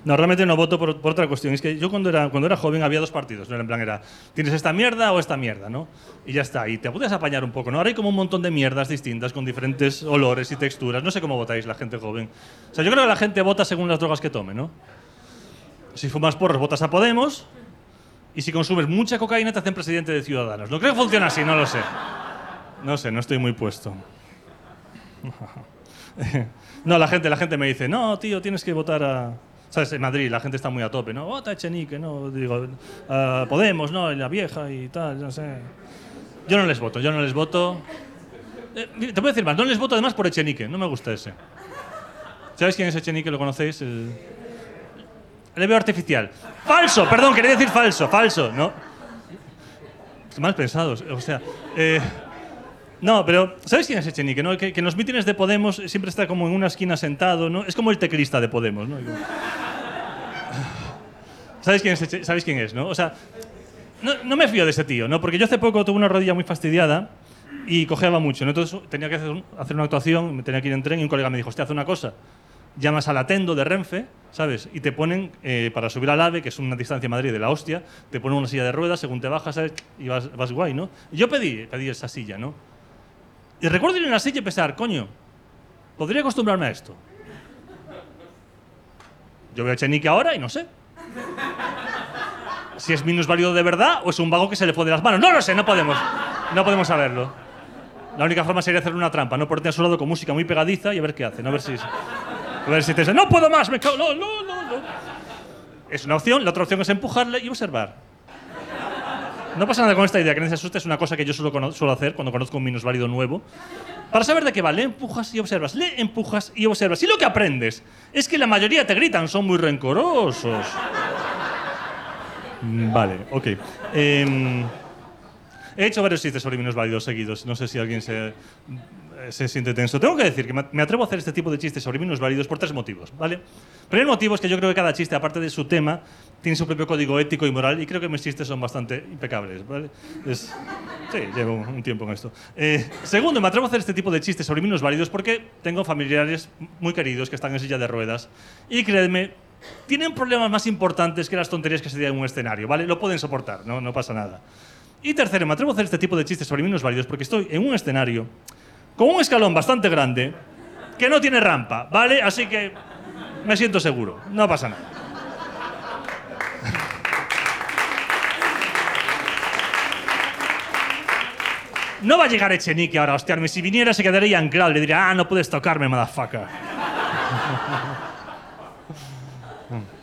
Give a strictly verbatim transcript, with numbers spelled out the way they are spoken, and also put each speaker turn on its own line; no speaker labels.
No, realmente no voto por, por otra cuestión. Es que yo cuando era, cuando era joven había dos partidos. ¿No? En plan era, tienes esta mierda o esta mierda, ¿no? Y ya está. Y te puedes apañar un poco, ¿no? Ahora hay como un montón de mierdas distintas con diferentes olores y texturas. No sé cómo votáis la gente joven. O sea, yo creo que la gente vota según las drogas que tome, ¿no? Si fumas porros, votas a Podemos. Y si consumes mucha cocaína, te hacen presidente de Ciudadanos. No creo que funcione así, no lo sé. No sé, no estoy muy puesto. No, la gente, la gente me dice, no, tío, tienes que votar a... ¿Sabes? En Madrid la gente está muy a tope, ¿no? Vota a Echenique, ¿no? Digo, uh, Podemos, ¿no? La vieja y tal, no sé. Yo no les voto, yo no les voto. Eh, te voy a decir más, no les voto además por Echenique, no me gusta ese. ¿Sabéis quién es Echenique? ¿Lo conocéis? El, el leveo artificial. ¡Falso! Perdón, quería decir falso, falso, ¿no? Mal pensados, o sea... Eh, No, pero ¿sabes quién es Echenique? ¿No? Que, que en los mítines de Podemos siempre está como en una esquina sentado, ¿no? Es como el teclista de Podemos, ¿no? ¿Sabéis quién es Eche- ¿Sabéis quién es, no? O sea, no, no me fío de ese tío, ¿no? Porque yo hace poco tuve una rodilla muy fastidiada y cojeaba mucho, ¿no? Entonces tenía que hacer, un- hacer una actuación, me tenía que ir en tren y un colega me dijo, hostia, haz una cosa. Llamas al Atendo de Renfe, ¿sabes? Y te ponen, eh, para subir al AVE, que es una distancia en Madrid de la hostia, te ponen una silla de ruedas, según te bajas, ¿sabes? Y vas, vas guay, ¿no? Y yo pedí, pedí esa silla, ¿no? Y recuerdo ir en la silla y pensar, coño, podría acostumbrarme a esto. Yo veo a Echenique ahora y no sé. Si es minusválido de verdad o es un vago que se le fue de las manos. No lo sé, no podemos. No podemos saberlo. La única forma sería hacer una trampa, no ponerte a su lado con música muy pegadiza y a ver qué hace. No a ver si, a ver si te dice, no puedo más, me cago. No, no, no, no. Es una opción. La otra opción es empujarle y observar. No pasa nada con esta idea, que no se asuste, es una cosa que yo suelo, cono- suelo hacer cuando conozco un minusválido nuevo. Para saber de qué va, le empujas y observas, le empujas y observas. Y lo que aprendes es que la mayoría te gritan, son muy rencorosos. Mm, Vale, ok. Em, he hecho varios chistes sobre minusválidos seguidos, no sé si alguien se, se siente tenso. Tengo que decir que me me atrevo a hacer este tipo de chistes sobre minusválidos por tres motivos, ¿vale? El primer motivo es que yo creo que cada chiste, aparte de su tema, tiene su propio código ético y moral, y creo que mis chistes son bastante impecables, ¿vale? Es- sí, llevo un tiempo en esto. Eh, segundo, me atrevo a hacer este tipo de chistes sobre minusválidos porque tengo familiares muy queridos que están en silla de ruedas, y créanme, tienen problemas más importantes que las tonterías que se digan en un escenario, ¿vale? Lo pueden soportar, no, no pasa nada. Y tercero, me atrevo a hacer este tipo de chistes sobre minusválidos porque estoy en un escenario con un escalón bastante grande que no tiene rampa, ¿vale? Así que me siento seguro, no pasa nada. No va a llegar Echenique ahora a hostiarme. Si viniera se quedaría anclado. Le diría, ah, no puedes tocarme, motherfucker.